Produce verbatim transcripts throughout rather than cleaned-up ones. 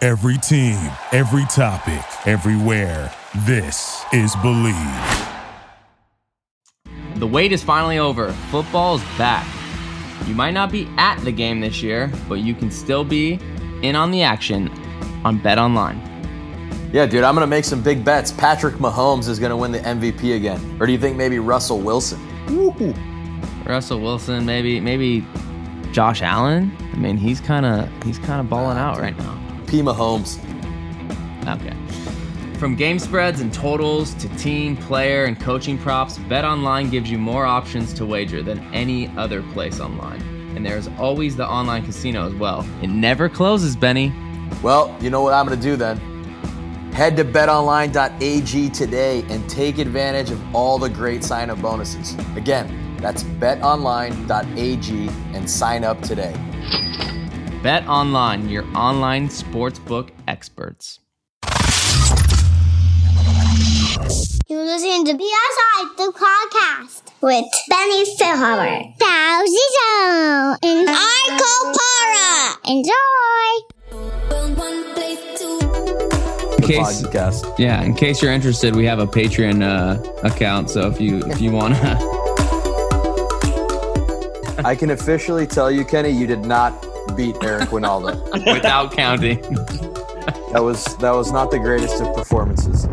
Every team, every topic, everywhere. This is Believe. The wait is finally over. Football is back. You might not be at the game this year, but you can still be in on the action on BetOnline. Yeah, dude, I'm going to make some big bets. Patrick Mahomes is going to win the M V P again. Or do you think maybe Russell Wilson? Woo-hoo. Russell Wilson, maybe maybe Josh Allen. I mean, he's kind of he's kind of balling out right now. P. Mahomes. Okay. From game spreads and totals to team, player, and coaching props, BetOnline gives you more options to wager than any other place online. And there's always the online casino as well. It never closes, Benny. Well, you know what I'm going to do then? Head to bet online dot a g today and take advantage of all the great sign-up bonuses. Again, that's bet online dot a g and sign up today. BetOnline, your online sportsbook experts. You're listening to B S I, the podcast, with Benny Philhauer, Dowsy and Iko Para. Enjoy! In case, podcast. Yeah, in case you're interested, we have a Patreon uh, account. So if you if you want to, I can officially tell you, Kenny, you did not beat Eric Winalda without counting. That was that was not the greatest of performances.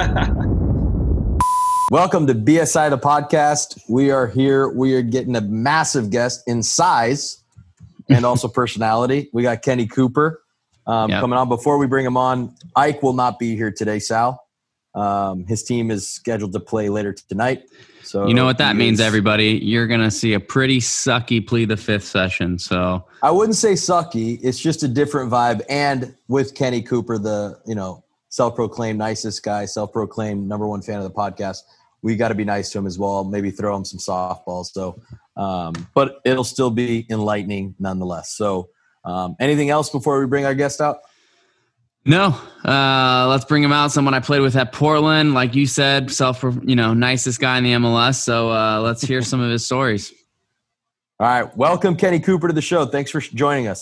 Welcome to B S I the podcast. We are here. We are getting a massive guest in size and also personality. We got Kenny Cooper. Um, yep. Coming on. Before we bring him on, Ike will not be here today, Sal. Um, his team is scheduled to play later tonight. So you know what that means, is, everybody. You're going to see a pretty sucky plead the fifth session. So I wouldn't say sucky. It's just a different vibe. And with Kenny Cooper, the you know self-proclaimed nicest guy, self-proclaimed number one fan of the podcast, we got to be nice to him as well. Maybe throw him some softballs. So, um, but it'll still be enlightening nonetheless. So. Um, anything else before we bring our guest out? No. Uh, let's bring him out. Someone I played with at Portland, like you said, self, you know, nicest guy in the M L S. So uh, let's hear some of his stories. All right. Welcome, Kenny Cooper, to the show. Thanks for joining us.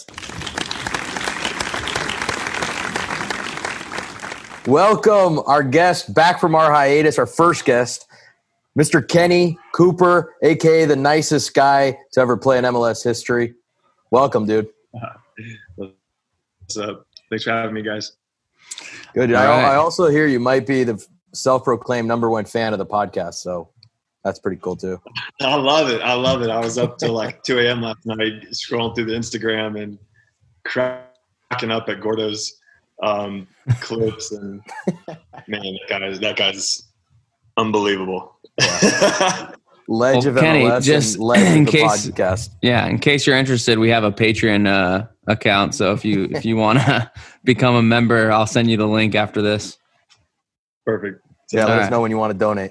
Welcome our guest back from our hiatus, our first guest, Mister Kenny Cooper, a k a the nicest guy to ever play in M L S history. Welcome, dude. What's up? Thanks for having me, guys. Good. I, right. I also hear you might be the self-proclaimed number one fan of the podcast, so that's pretty cool too. I love it. I love it. I was up till like two a.m. last night scrolling through the Instagram and cracking up at Gordo's um, clips, and man, that guy, that guy's unbelievable. Yeah. Ledge well, of Kenny, M L S just and Ledge in of the case, podcast. Yeah, in case you're interested, we have a Patreon uh, account. So if you if you want to become a member, I'll send you the link after this. Perfect. Yeah, All let right. us know when you want to donate.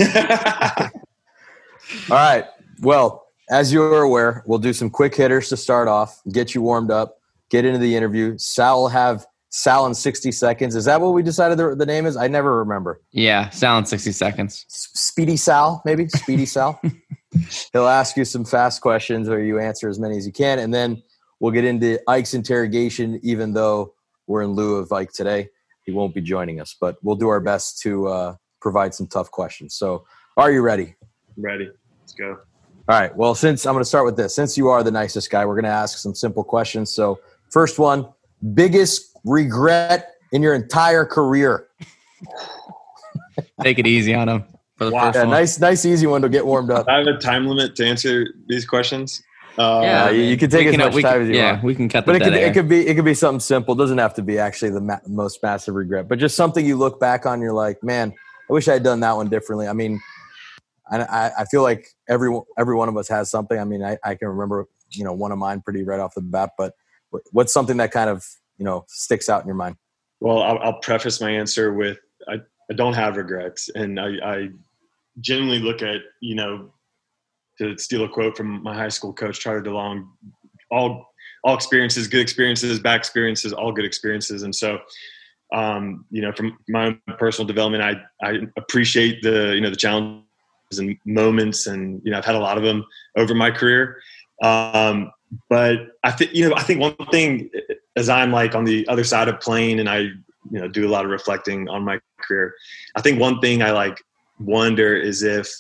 All right. Well, as you're aware, we'll do some quick hitters to start off, get you warmed up, get into the interview. Sal will have Sal in sixty seconds. Is that what we decided the, the name is? I never remember. Yeah, Sal in sixty seconds. Speedy Sal, maybe? Speedy Sal. He'll ask you some fast questions or you answer as many as you can, and then we'll get into Ike's interrogation, even though we're in lieu of Ike today. He won't be joining us, but we'll do our best to uh, provide some tough questions. So are you ready? Ready. Let's go. All right. Well, since I'm going to start with this. Since you are the nicest guy, we're going to ask some simple questions. So first one, biggest regret in your entire career? Take it easy on him for the Wow. first Yeah, one. nice, nice, easy one to get warmed up. I have a time limit to answer these questions. Uh, Yeah, Uh, you, you can take we as can- much we time can- as you yeah, want. we can cut the But it could, dead it air. could be it could be something simple. It doesn't have to be actually the ma- most massive regret, but just something you look back on. You're like, man, I wish I had done that one differently. I mean, I, I, I feel like every every one of us has something. I mean, I, I can remember you know one of mine pretty right off the bat. But what's something that kind of you know sticks out in your mind? Well, I'll, I'll preface my answer with I, I don't have regrets, and I, I genuinely look at you know to steal a quote from my high school coach, Charlie DeLong, all all experiences, good experiences, bad experiences, all good experiences. And so, um, you know, from my own personal development, I, I appreciate the, you know, the challenges and moments, and, you know, I've had a lot of them over my career. Um, but I think, you know, I think one thing as I'm like on the other side of playing and I, you know, do a lot of reflecting on my career, I think one thing I like wonder is if,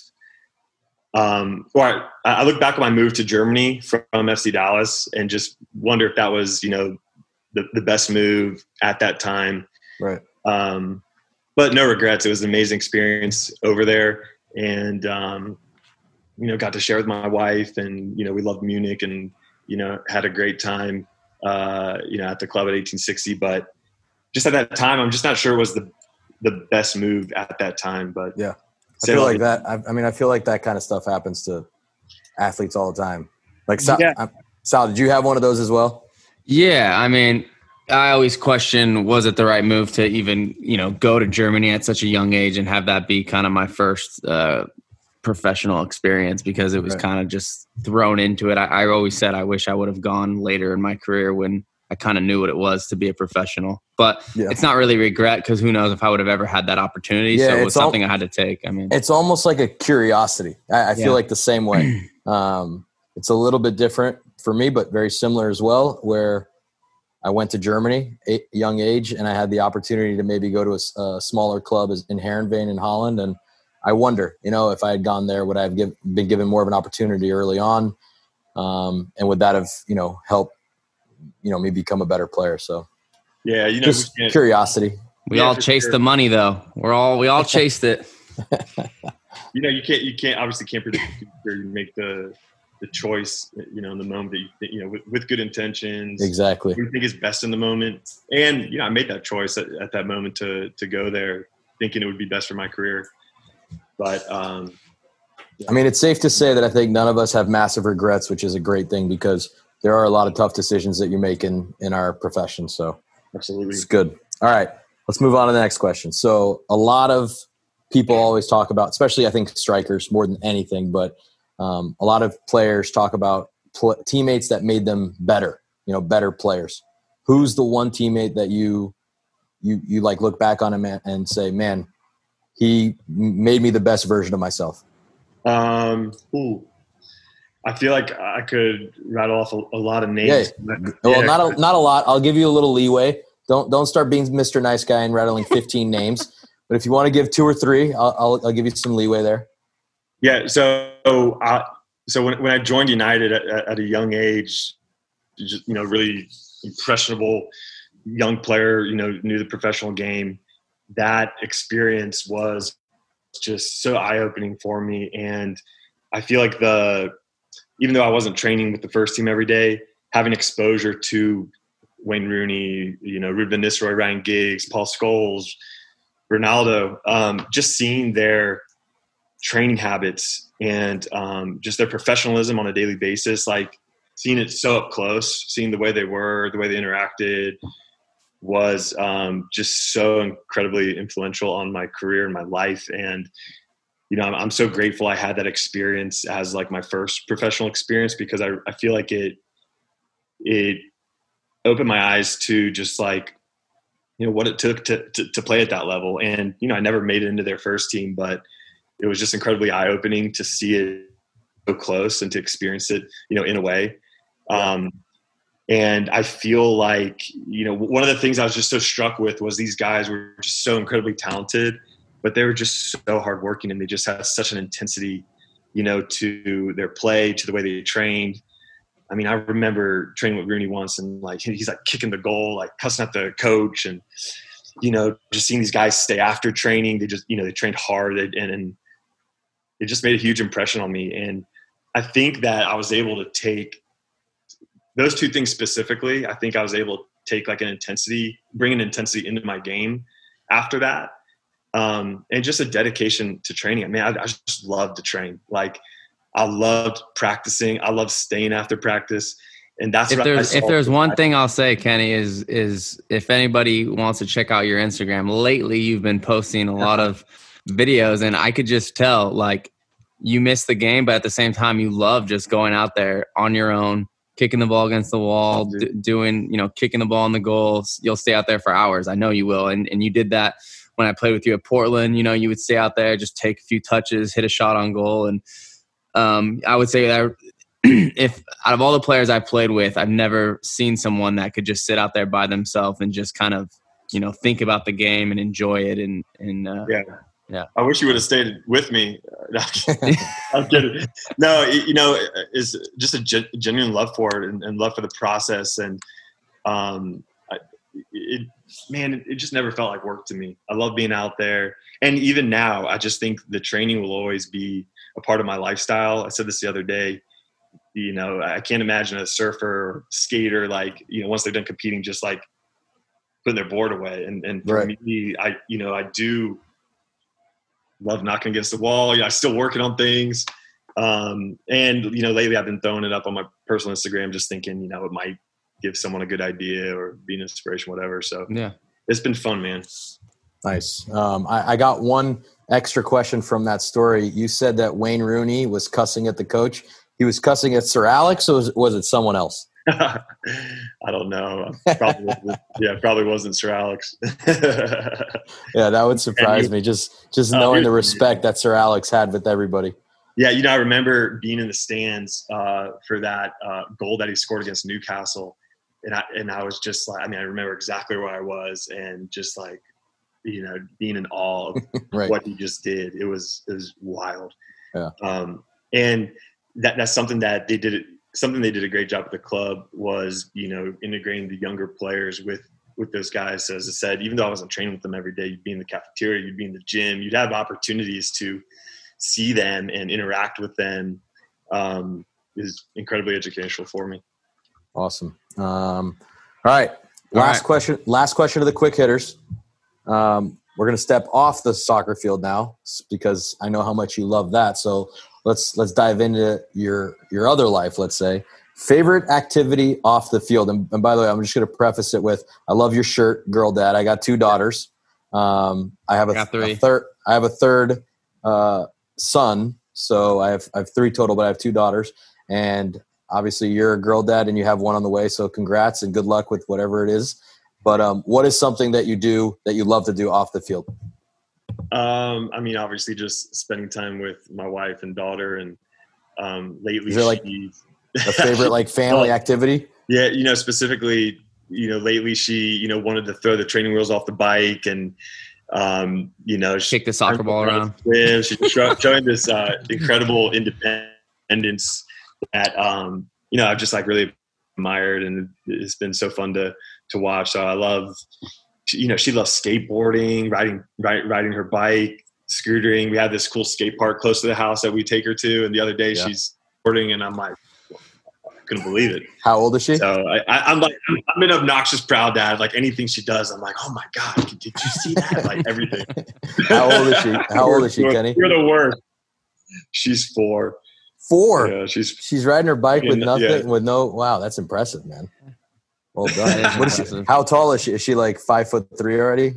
um, or I, I look back at my move to Germany from F C Dallas and just wonder if that was, you know, the, the best move at that time. Right. Um, but no regrets. It was an amazing experience over there. And, um, you know, got to share with my wife and, you know, we loved Munich and, you know, had a great time, uh, you know, at the club at eighteen sixty, but just at that time, I'm just not sure it was the, the best move at that time, but yeah, I feel like that. I, I mean, I feel like that kind of stuff happens to athletes all the time. Like Sal, yeah. Sal, did you have one of those as well? Yeah. I mean, I always question, was it the right move to even, you know, go to Germany at such a young age and have that be kind of my first uh, professional experience, because it was right. kind of just thrown into it. I, I always said I wish I would have gone later in my career when I kind of knew what it was to be a professional. But yeah. It's not really regret, because who knows if I would have ever had that opportunity. Yeah, so it was something al- I had to take. I mean, it's almost like a curiosity. I, I yeah. feel like the same way. Um, it's a little bit different for me, but very similar as well, where I went to Germany at a young age, and I had the opportunity to maybe go to a, a smaller club in Heerenveen in Holland. And I wonder, you know, if I had gone there, would I have give, been given more of an opportunity early on? Um, and would that have, you know, helped, you know, me become a better player? So yeah, you know, just we curiosity. We yeah, all chased sure. the money though. We're all, we all chased it. You know, you can't, you can't, obviously can't predict where you make the, the choice, you know, in the moment that you think, you know, with, with good intentions. Exactly. You think is best in the moment. And, you know, I made that choice at, at that moment to, to go there thinking it would be best for my career. But, um, yeah. I mean, it's safe to say that I think none of us have massive regrets, which is a great thing, because there are a lot of tough decisions that you make in, in our profession. So absolutely, it's good. All right, let's move on to the next question. So a lot of people always talk about, especially I think strikers more than anything, but um, a lot of players talk about pl- teammates that made them better, you know, better players. Who's the one teammate that you, you, you like look back on him and say, man, he made me the best version of myself? Um, ooh. I feel like I could rattle off a, a lot of names. Yeah. Well, yeah. not a, not a lot. I'll give you a little leeway. Don't don't start being Mister Nice Guy and rattling fifteen names. But if you want to give two or three, I'll I'll, I'll give you some leeway there. Yeah. So I, so when when I joined United at, at a young age, just, you know, really impressionable young player, you know, knew the professional game. That experience was just so eye-opening for me, and I feel like the even though I wasn't training with the first team every day, having exposure to Wayne Rooney, you know, Ruben Nistelrooy, Ryan Giggs, Paul Scholes, Ronaldo, um, just seeing their training habits and um, just their professionalism on a daily basis, like seeing it so up close, seeing the way they were, the way they interacted, was um, just so incredibly influential on my career and my life. And you know, I'm, I'm so grateful I had that experience as like my first professional experience, because I, I feel like it, it opened my eyes to just like, you know, what it took to, to, to play at that level. And, you know, I never made it into their first team, but it was just incredibly eye opening to see it so close and to experience it, you know, in a way. Um, and I feel like, you know, one of the things I was just so struck with was these guys were just so incredibly talented, but they were just so hardworking, and they just had such an intensity, you know, to their play, to the way they trained. I mean, I remember training with Rooney once, and like he's like kicking the goal, like cussing at the coach, and you know, just seeing these guys stay after training. They just, you know, they trained hard, and and it just made a huge impression on me. And I think that I was able to take those two things specifically. I think I was able to take like an intensity, bring an intensity into my game after that. Um, and just a dedication to training. I mean, I, I just loved to train. Like I loved practicing. I loved staying after practice. And that's if what there's, I if there's one thing I'll say, Kenny, is, is if anybody wants to check out your Instagram, lately you've been posting a lot of videos, and I could just tell like you miss the game, but at the same time you love just going out there on your own, kicking the ball against the wall, d- doing, you know, kicking the ball in the goals. You'll stay out there for hours. I know you will. And and you did that when I played with you at Portland. You know, you would stay out there, just take a few touches, hit a shot on goal. And um, I would say that if out of all the players I've played with, I've never seen someone that could just sit out there by themselves and just kind of, you know, think about the game and enjoy it. And, and uh, yeah. Yeah. I wish you would have stayed with me. No, I'm kidding. No, you know, it's just a genuine love for it and, and love for the process. And, um, I, it, man, it, it just never felt like work to me. I love being out there. And even now, I just think the training will always be a part of my lifestyle. I said this the other day, you know, I can't imagine a surfer or skater, like, you know, once they're done competing, just like putting their board away. And, and for right. me, I, you know, I do love knocking against the wall. Yeah, I'm still working on things. Um, and, you know, lately I've been throwing it up on my personal Instagram, just thinking, you know, it might give someone a good idea or be an inspiration, whatever. So yeah, it's been fun, man. Nice. Um, I, I got one extra question from that story. You said that Wayne Rooney was cussing at the coach. He was cussing at Sir Alex, or was, was it someone else? I don't know. Probably wasn't, yeah, probably wasn't Sir Alex. Yeah, that would surprise me. Just just knowing uh, the respect that Sir Alex had with everybody. Yeah, you know, I remember being in the stands uh, for that uh, goal that he scored against Newcastle, and I and I was just like, I mean, I remember exactly where I was, and just like, you know, being in awe of right. what he just did. It was it was wild. Yeah. Um, and that that's something that they did. Something they did a great job at the club was, you know, integrating the younger players with with those guys. So as I said, even though I wasn't training with them every day, you'd be in the cafeteria, you'd be in the gym, you'd have opportunities to see them and interact with them. Um, is incredibly educational for me. Awesome. Um, all right. Last all right. question. Last question of the quick hitters. Um, we're going to step off the soccer field now because I know how much you love that. So let's let's dive into your your other life. Let's say favorite activity off the field. And, and by the way, I'm just going to preface it with I love your shirt, Girl Dad. I got two daughters. Um, I have a, a third. I have a third uh, son. So I have I have three total, but I have two daughters. And obviously, you're a girl dad, and you have one on the way. So congrats and good luck with whatever it is. But um, what is something that you do that you love to do off the field? Um, I mean, obviously, just spending time with my wife and daughter, and um, lately, is there like a favorite like family well, activity? Yeah, you know, specifically, you know, lately she, you know, wanted to throw the training wheels off the bike, and um, you know, she kick the soccer ball around. Swim. She's showing this uh, incredible independence that um, you know, I've just like really admired, and it's been so fun to to watch. So I love. You know, she loves skateboarding, riding, riding, riding her bike, scootering. We have this cool skate park close to the house that we take her to. And the other day yeah. she's boarding, and I'm like, I couldn't believe it. How old is she? So I, I, I'm like, I'm an obnoxious proud dad. Like anything she does, I'm like, oh my God, did you see that? Like everything. How old is she? How old is she, Kenny? You're the worst. She's four. Four. Yeah, she's she's riding her bike with nothing, yeah. with no. Wow, that's impressive, man. Well done. What is she, how tall is she? Is she like five foot three already?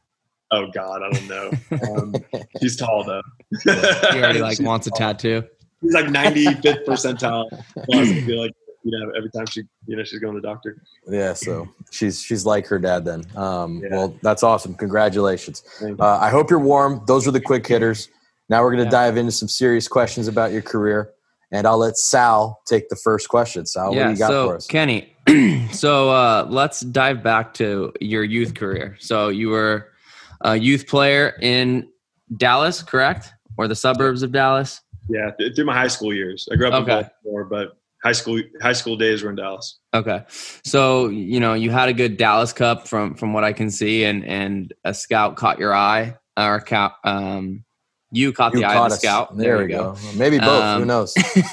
Oh God, I don't know. Um, she's tall though. She already like wants a tattoo. She's like ninety-fifth percentile. I feel like, you know, every time she, you know, she's going to the doctor. Yeah, so she's she's like her dad then. Um, yeah. Well, that's awesome. Congratulations. Uh, I hope you're warm. Those are the quick hitters. Now we're going to yeah. dive into some serious questions about your career, and I'll let Sal take the first question. Sal, yeah, what do you got so, for us? Kenny, so uh, let's dive back to your youth career. So you were a youth player in Dallas, correct? Or the suburbs of Dallas? Yeah, th- through my high school years. I grew up okay. in Baltimore, but high school high school days were in Dallas. Okay. So, you know, you had a good Dallas Cup from from what I can see, and, and a scout caught your eye. Or um, you caught you the caught eye of the us. scout. There, there we go. go. Maybe both. Um, Who knows?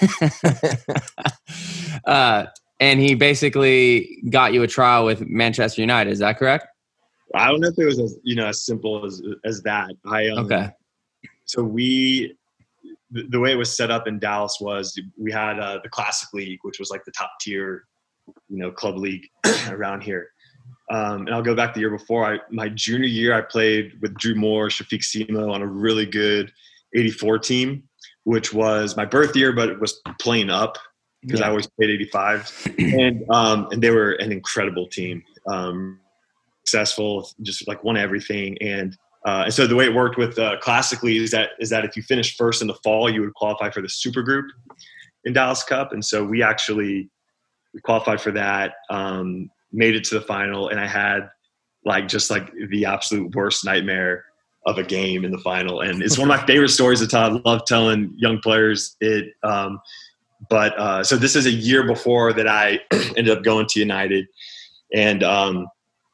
uh, and he basically got you a trial with Manchester United. Is that correct? I don't know if it was as, you know, as simple as as that. I um, okay. So we, the, the way it was set up in Dallas was we had uh, the Classic League, which was like the top tier, you know, club league around here. Um, and I'll go back the year before. I, my junior year, I played with Drew Moore, Shafiq Simo on a really good eighty-four team, which was my birth year, but it was playing up because yeah. I always played eighty-five. And um, and they were an incredible team, um, successful, just like won everything. And uh, and so the way it worked with uh, Classically is that is that if you finished first in the fall, you would qualify for the Super Group. in Dallas Cup. And so we actually we qualified for that, um, made it to the final. And I had like, just like the absolute worst nightmare of a game in the final. And it's one of my favorite stories to tell. I love telling young players it. Um, but uh, so this is a year before that I ended up going to United. And um,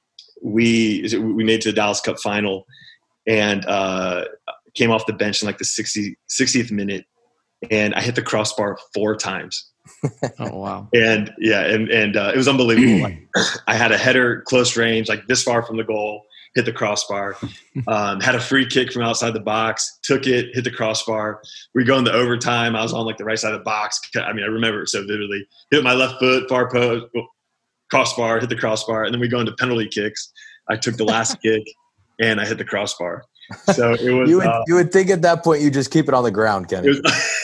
we we made it to the Dallas Cup final, and uh, came off the bench in like the sixtieth minute, and I hit the crossbar four times. Oh wow! And yeah, and and uh, it was unbelievable. Like, I had a header close range, like this far from the goal, hit the crossbar. Um, had a free kick from outside the box, took it, hit the crossbar. We go into overtime. I was on like the right side of the box. I mean, I remember it so vividly. Hit my left foot, far post. Crossbar, hit the crossbar, and then we go into penalty kicks. I took the last kick, and I hit the crossbar. So it was. You would, uh, you would think at that point you just keep it on the ground, Kenny. It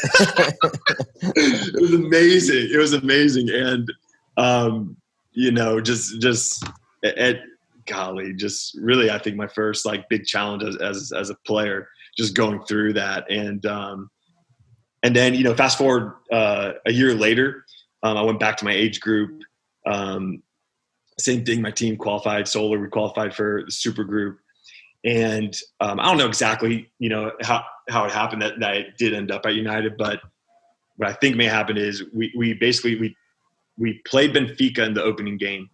was, it was amazing. It was amazing, and um, you know, just just at golly, just really, I think my first like big challenge as as, as a player, just going through that, and um, and then you know, fast forward uh, a year later, um, I went back to my age group. Um, same thing. My team qualified. Solar, we qualified for the super group, and um, I don't know exactly, you know, how how it happened that, that I did end up at United, but what I think may happen is we we basically we we played Benfica in the opening game,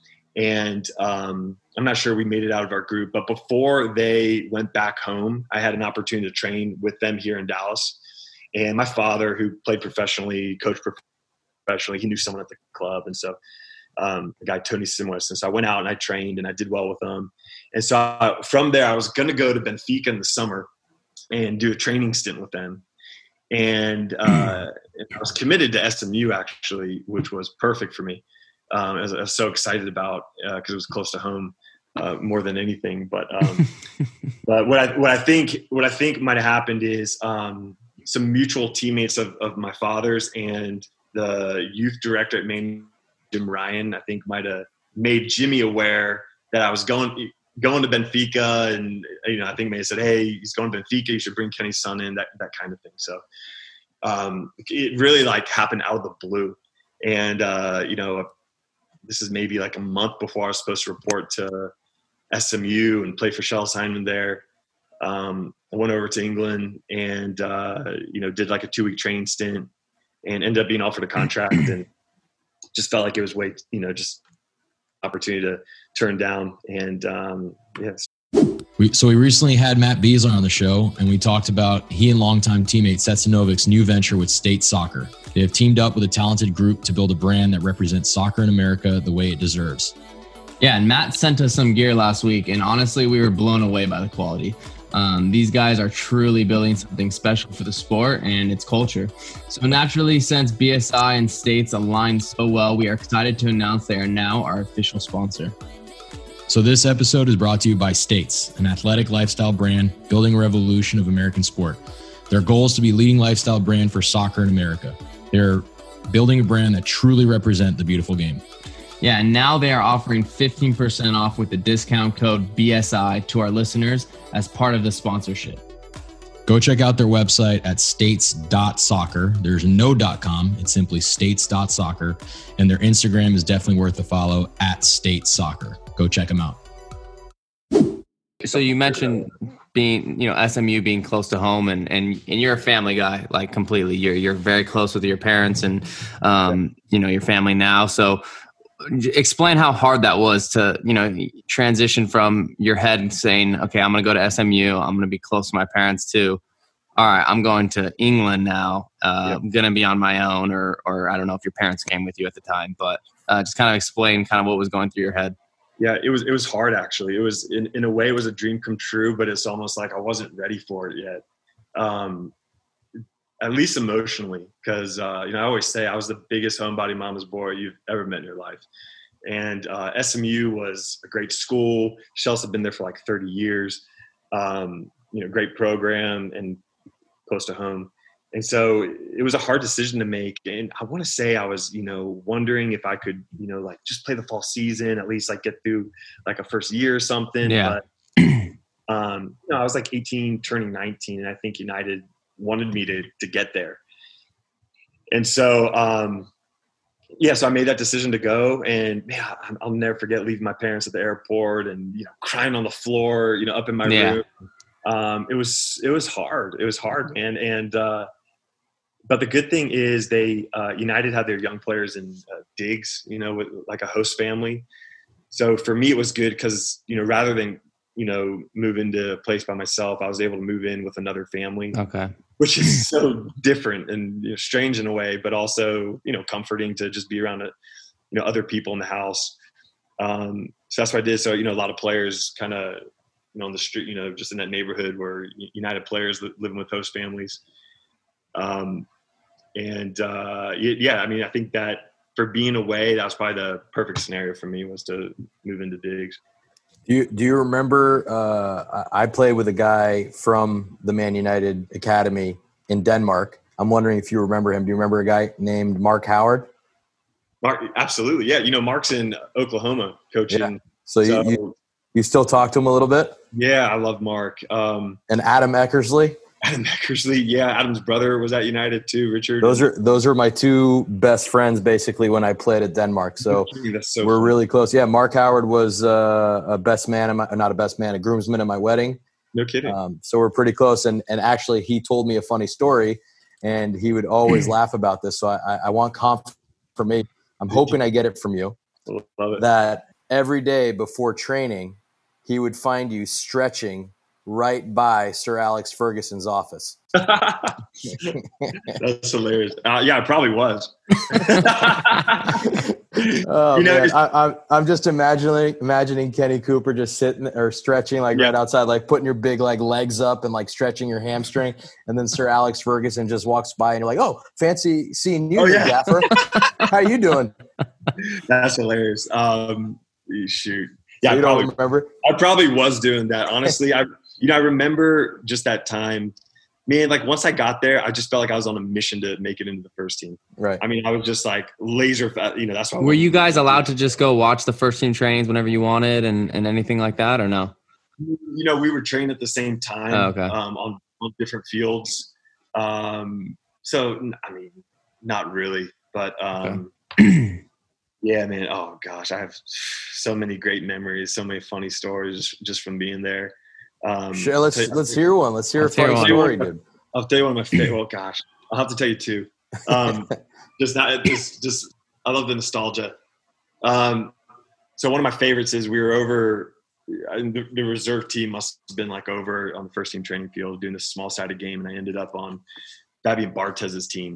and um, I'm not sure we made it out of our group, but before they went back home, I had an opportunity to train with them here in Dallas, and my father, who played professionally, coached professionally, he knew someone at the club, and so. Um, the guy Tony Simwis, and so I went out and I trained and I did well with them, and so I, from there I was going to go to Benfica in the summer and do a training stint with them, and uh, I was committed to S M U actually, which was perfect for me. Um, I, was, I was so excited about because uh, it was close to home uh, more than anything. But um, but what I what I think what I think might have happened is um, some mutual teammates of, of my father's and the youth director at Maine. Jim Ryan, I think, might have made Jimmy aware that I was going going to Benfica, and you know, I think may have said, "Hey, he's going to Benfica. You should bring Kenny's son in." That that kind of thing. So um, it really like happened out of the blue, and uh, you know, this is maybe like a month before I was supposed to report to S M U and play for Shell Simon there. Um, I went over to England and uh, you know, did like a two week training stint, and ended up being offered a contract and. Just felt like it was way, you know, just opportunity to turn down. And um, yes. We, so we recently had Matt Beasler on the show, and we talked about he and longtime teammate Setsanovik's new venture with State Soccer. They have teamed up with a talented group to build a brand that represents soccer in America the way it deserves. Yeah, and Matt sent us some gear last week, and honestly, we were blown away by the quality. Um, these guys are truly building something special for the sport and its culture. So naturally, since B S I and States align so well, we are excited to announce they are now our official sponsor. So this episode is brought to you by States, an athletic lifestyle brand building a revolution of American sport. Their goal is to be a leading lifestyle brand for soccer in America. They're building a brand that truly represents the beautiful game. Yeah, and now they are offering fifteen percent off with the discount code B S I to our listeners as part of the sponsorship. Go check out their website at states dot soccer. There's no .com. It's simply states dot soccer. And their Instagram is definitely worth a follow at statesoccer. Go check them out. So you mentioned being, you know, S M U being close to home, and, and, and you're a family guy, like completely. You're, you're very close with your parents and, um, you know, your family now. So explain how hard that was to, you know, transition from your head saying, okay, I'm going to go to S M U. I'm going to be close to my parents too. All right, I'm going to England now. Uh, yep. I'm going to be on my own, or, or I don't know if your parents came with you at the time, but uh, just kind of explain kind of what was going through your head. Yeah, it was, it was hard actually. It was in, in a way it was a dream come true, but it's almost like I wasn't ready for it yet. Um, at least emotionally, because, uh, you know, I always say I was the biggest homebody mama's boy you've ever met in your life. And uh, S M U was a great school. Shells have been there for like thirty years. Um, you know, great program and close to home. And so it was a hard decision to make. And I want to say I was, you know, wondering if I could, you know, like just play the fall season, at least like get through like a first year or something. Yeah. But um, you know, I was like eighteen turning nineteen, and I think United wanted me to to get there. and so, um, yeah, so I made that decision to go, and man, I'll never forget leaving my parents at the airport and, you know, crying on the floor, you know, up in my Yeah. room. Um, it was, it was hard. It was hard, man. And, uh, but the good thing is they, uh, United had their young players in uh, digs, you know, with like a host family. So for me, it was good because, you know, rather than, you know, move into a place by myself, I was able to move in with another family. Okay. Which is so different and, you know, strange in a way, but also, you know, comforting to just be around, a, you know, other people in the house. Um, so that's what I did. So, you know, a lot of players kind of, you know, on the street, you know, just in that neighborhood where United players li- living with host families. Um, and uh, yeah, I mean, I think that for being away, that was probably the perfect scenario for me, was to move into digs. Do you, do you remember, uh, I played with a guy from the Man United Academy in Denmark. I'm wondering if you remember him. Do you remember a guy named Mark Howard? Mark, absolutely. Yeah. You know, Mark's in Oklahoma coaching. Yeah. So, so you, you you still talk to him a little bit? Yeah, I love Mark. Um, and Adam Eckersley? Adam Eckersley, yeah. Adam's brother was at United too, Richard. Those are those are my two best friends basically when I played at Denmark. So, That's so we're funny. really close. Yeah, Mark Howard was uh, a best man, in my, not a best man, a groomsman at my wedding. No kidding. Um, so we're pretty close. And and actually, he told me a funny story, and he would always laugh about this. So I, I want confirmation. I'm hoping I get it from you. Love it. That every day before training, he would find you stretching right by Sir Alex Ferguson's office. That's hilarious. Uh, yeah, it probably was. Oh, You know, man. it's- I, I'm I'm just imagining imagining Kenny Cooper just sitting or stretching like Yeah. right outside, like putting your big like legs up and like stretching your hamstring, and then Sir Alex Ferguson just walks by and you're like, "Oh, fancy seeing you, Oh, big yeah. Gaffer. How you doing?" That's hilarious. Um, shoot. Yeah, So I you don't probably, remember? I probably was doing that. Honestly, I, you know, I remember just that time. Man, like once I got there, I just felt like I was on a mission to make it into the first team. Right. I mean, I was just like laser fat. You know, that's what. I Were wanted you to guys do. allowed to just go watch the first team trainings whenever you wanted and, and anything like that, or no? You know, we were trained at the same time Oh, okay. um, on, on different fields. Um, so, I mean, not really, but um, yeah, man. Oh gosh, I have so many great memories, so many funny stories just from being there. Um, Sure, let's so- let's hear one. Let's hear Let's a funny hear one. story, dude. I'll tell you one of my favorite. Well, gosh, I'll have to tell you two. Um, just not just just I love the nostalgia. Um, so one of my favorites is we were over. The, the reserve team must have been like over on the first team training field doing this small sided game, and I ended up on Fabian Barthez's team.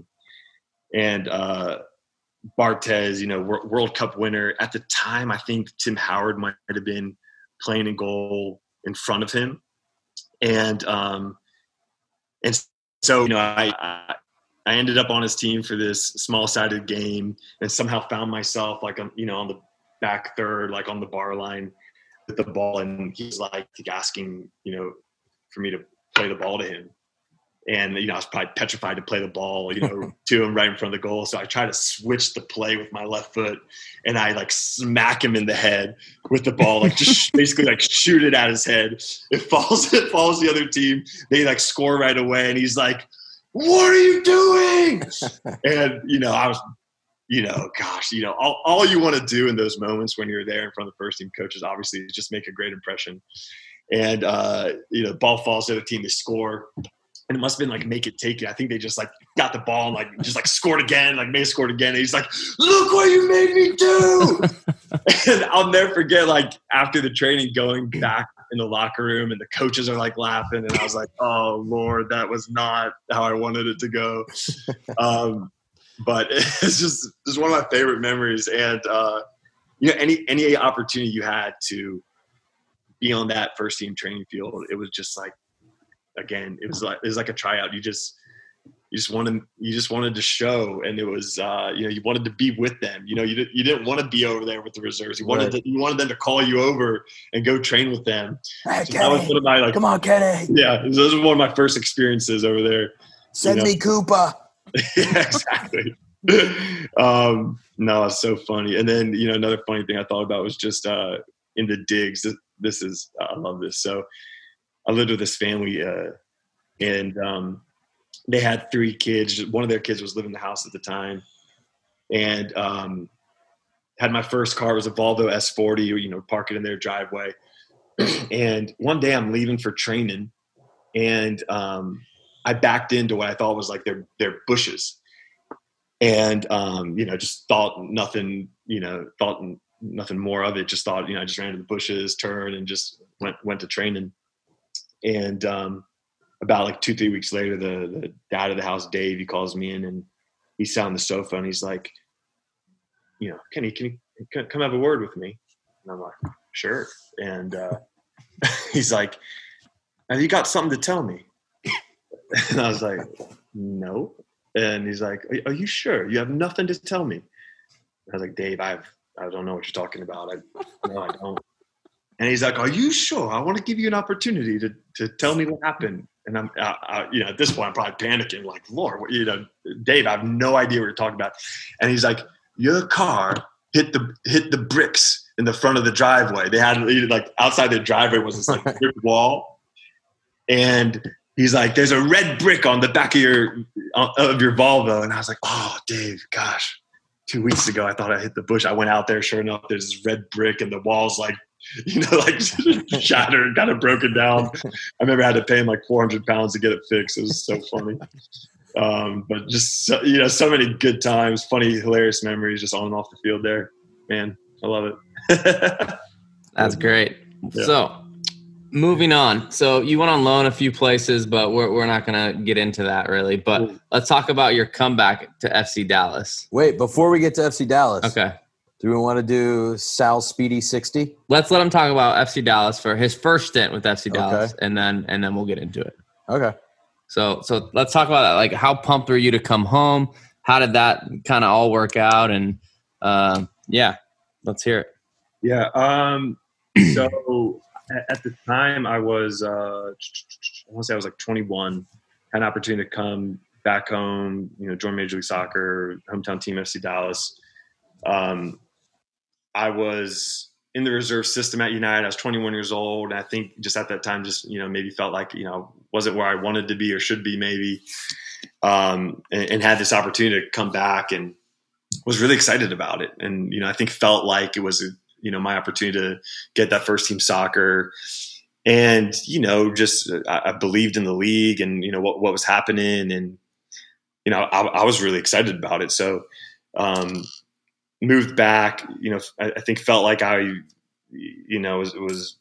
And uh, Barthez, you know, wor- World Cup winner at the time. I think Tim Howard might have been playing in goal in front of him, and um, and so you know, I, I I ended up on his team for this small-sided game, and somehow found myself like on you know on the back third, like on the bar line with the ball, and he's like asking you know for me to play the ball to him. And, you know, I was probably petrified to play the ball, you know, to him right in front of the goal. So I try to switch the play with my left foot, and I like smack him in the head with the ball, like just basically like shoot it at his head. It falls, it falls the other team. They like score right away. And he's like, "What are you doing?" And, you know, I was, you know, gosh, you know, all, all you want to do in those moments when you're there in front of the first team coaches, obviously, is just make a great impression. And, uh, you know, ball falls to the other team, they score. And it must have been like make it, take it. I think they just like got the ball and like just like scored again, like May scored again. And he's like, "Look what you made me do." And I'll never forget, like after the training, going back in the locker room and the coaches are like laughing. And I was like, "Oh Lord, that was not how I wanted it to go." Um, but it's just, just one of my favorite memories. And, uh, you know, any, any opportunity you had to be on that first team training field, it was just like, again, it was like it was like a tryout. You just you just wanted you just wanted to show, and it was uh, you know you wanted to be with them. You know you didn't you didn't want to be over there with the reserves. You wanted Right. to, you wanted them to call you over and go train with them. Hey, So that was Kenny, one of my like come on, Kenny, yeah. Those were one of my first experiences over there. send you know. me Koopa. Yeah, exactly. um, no, it's so funny. And then you know another funny thing I thought about was just uh, in the digs. This, this is I love this. So I lived with this family, uh, and um, they had three kids. One of their kids was living in the house at the time. And um, had my first car. It was a Volvo S forty, you know, park it in their driveway. And one day I'm leaving for training, and um, I backed into what I thought was like their, their bushes. And, um, you know, just thought nothing, you know, thought nothing more of it. Just thought, you know, I just ran to the bushes, turned, and just went, went to training. And um, about like two, three weeks later, the, the dad of the house, Dave, he calls me in, and he's sat on the sofa, and he's like, you know, Kenny, can you come have a word with me? And I'm like, sure. And uh, he's like, have you got something to tell me? And I was like, no. And he's like, are you sure? You have nothing to tell me? I was like, Dave, I've, I don't know what you're talking about. I, no, I don't. And he's like, are you sure? I want to give you an opportunity to, to tell me what happened. And I'm, I, I, you know, at this point, I'm probably panicking, like, Lord, what, you know, Dave, I have no idea what you're talking about. And he's like, your car hit the hit the bricks in the front of the driveway. They had, like, outside their driveway was this like brick wall, and he's like, there's a red brick on the back of your of your Volvo. And I was like, oh, Dave, gosh, two weeks ago I thought I hit the bush. I went out there, sure enough, there's this red brick, and the wall's like, you know, like shattered, kind of broken down. I remember I had to pay him like four hundred pounds to get it fixed. It was so funny. Um, but just, so, you know, so many good times, funny, hilarious memories just on and off the field there. Man, I love it. That's great. Yeah. So moving on. So you went on loan a few places, but we're we're not going to get into that really. But Ooh. let's talk about your comeback to F C Dallas. Wait, before we get to F C Dallas. Okay. Do we want to do Sal Speedy sixty? Let's let him talk about F C Dallas for his first stint with F C Dallas, Okay. and then and then we'll get into it. Okay. So so let's talk about that. Like, how pumped were you to come home? How did that kind of all work out? And uh, yeah, let's hear it. Yeah. Um, so at, at the time I was, uh, I want to say I was like twenty-one, had an opportunity to come back home, you know, join Major League Soccer, hometown team F C Dallas. Um, I was in the reserve system at United. I was twenty-one years old. And I think just at that time, just, you know, maybe felt like, you know, wasn't where I wanted to be or should be maybe, um, and, and had this opportunity to come back, and was really excited about it. And, you know, I think felt like it was, a, you know, my opportunity to get that first team soccer. And, you know, just I, I believed in the league and, you know, what, what was happening. And, you know, I, I was really excited about it. So, um, moved back, you know, I, I think felt like I, you know, was, was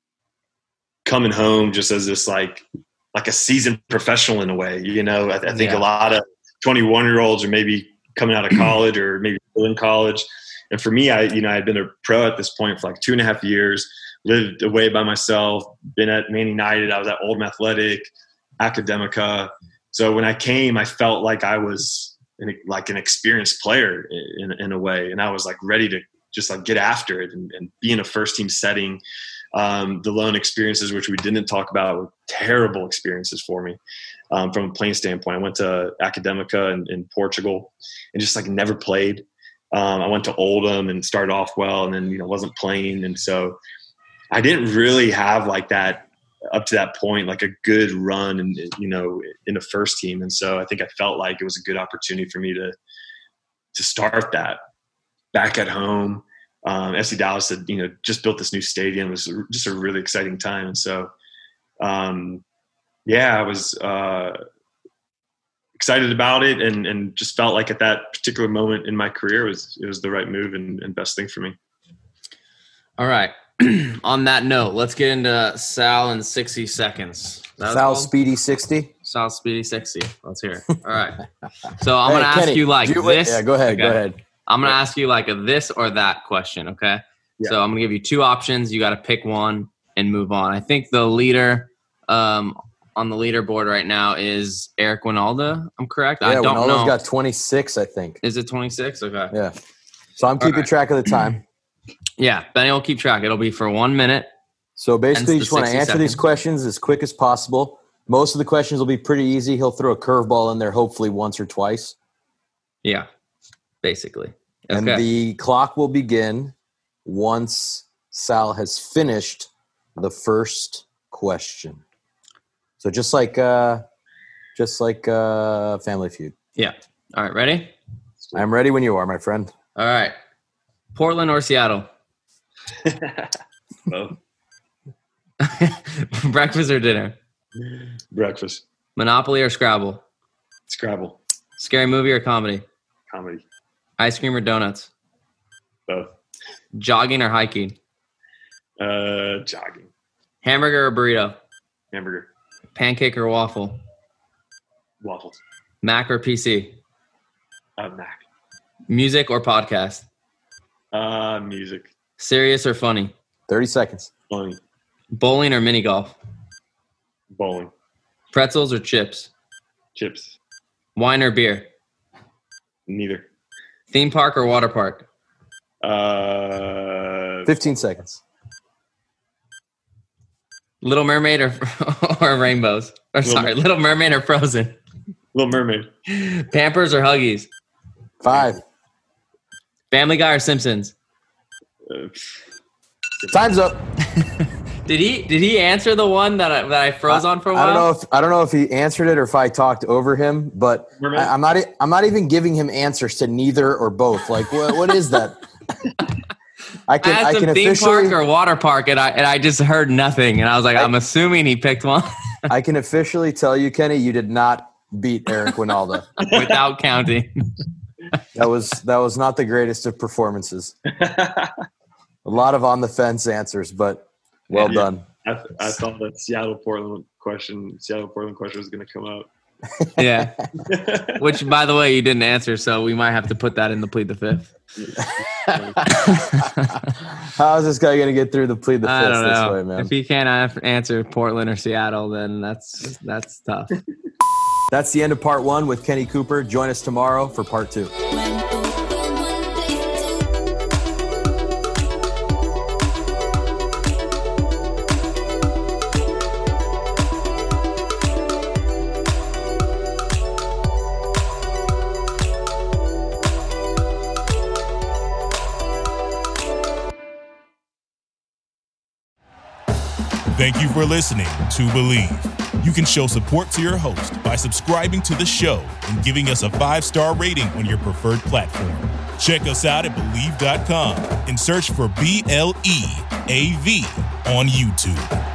coming home just as this, like, like a seasoned professional in a way, you know. I, I think Yeah. a lot of twenty-one year olds are maybe coming out of college or maybe still in college. And for me, I, you know, I had been a pro at this point for like two and a half years, lived away by myself, been at Man United. I was at Oldham Athletic, Academica. So when I came, I felt like I was an, like an experienced player in, in a way. And I was like ready to just like get after it and, and be in a first team setting. Um, the loan experiences, which we didn't talk about, were terrible experiences for me um, from a playing standpoint. I went to Academica in, in Portugal and just like never played. Um, I went to Oldham and started off well, and then, you know, wasn't playing. And so I didn't really have like that up to that point, like a good run and, you know, in the first team. And so I think I felt like it was a good opportunity for me to, to start that back at home. Um, F C Dallas had, you know, just built this new stadium. It was just a really exciting time. And so, um, yeah, I was, uh, excited about it and, and just felt like at that particular moment in my career was, it was the right move and, and best thing for me. All right. On that note, let's get into Sal in sixty seconds. That Sal called? Speedy sixty. Sal Speedy sixty. Let's hear it. All right. So I'm Hey, going to ask Kenny, you like do you- this. Yeah, go ahead. Okay. Go ahead. I'm going to ask you like a this or that question, okay? Yeah. So I'm going to give you two options. You got to pick one and move on. I think the leader um, on the leaderboard right now is Eric Winalda. I'm correct? Yeah, I don't Winaldo's know. got twenty-six, I think. Is it twenty-six? Okay. Yeah. So I'm keeping right. track of the time. Yeah, Benny will keep track. It'll be for one minute. So basically, you Hence just the want to sixty answer these seconds. questions as quick as possible. Most of the questions will be pretty easy. He'll throw a curveball in there, hopefully once or twice. Yeah, basically. And Okay. the clock will begin once Sal has finished the first question. So just like uh, just like uh, Family Feud. Yeah. All right, ready? I'm ready when you are, my friend. All right. Portland or Seattle? Both. Breakfast or dinner? Breakfast. Monopoly or Scrabble? Scrabble. Scary movie or comedy? Comedy. Ice cream or donuts? Both. Jogging or hiking? Uh, jogging. Hamburger or burrito? Hamburger. Pancake or waffle? Waffles. Mac or P C? Uh, Mac. Music or podcast? Uh, music. Serious or funny? thirty seconds. Funny. Bowling or mini golf? Bowling. Pretzels or chips? Chips. Wine or beer? Neither. Theme park or water park? Uh, fifteen seconds. Little Mermaid or or Rainbows? Or Little sorry, Mer- Little Mermaid or Frozen? Little Mermaid. Pampers or Huggies? Five. Family Guy or Simpsons? Uh, Time's up. Did he did he answer the one that I, that I froze I, on for a I while? don't know if I don't know if he answered it or if I talked over him, but Mermaid? I, I'm not. I'm not even giving him answers to neither or both. Like, what, what is that? I I can. had I, some can theme officially. park or water park, and I and I just heard nothing, and I was like, I- I'm assuming he picked one I can officially tell you, Kenny, you did not beat Eric Winalda. without counting. That was that was not the greatest of performances. A lot of on the fence answers, but well Yeah. done. I, th- I thought that Seattle Portland question, Seattle Portland question was going to come up. Yeah. Which, by the way, you didn't answer, so we might have to put that in the plead the fifth. How is this guy going to get through the plead the I fifth don't this know. way, man? If he can't af- answer Portland or Seattle, then that's that's tough. That's the end of part one with Kenny Cooper. Join us tomorrow for part two. Thank you for listening to Believe. You can show support to your host by subscribing to the show and giving us a five-star rating on your preferred platform. Check us out at Believe dot com and search for B L E A V on YouTube.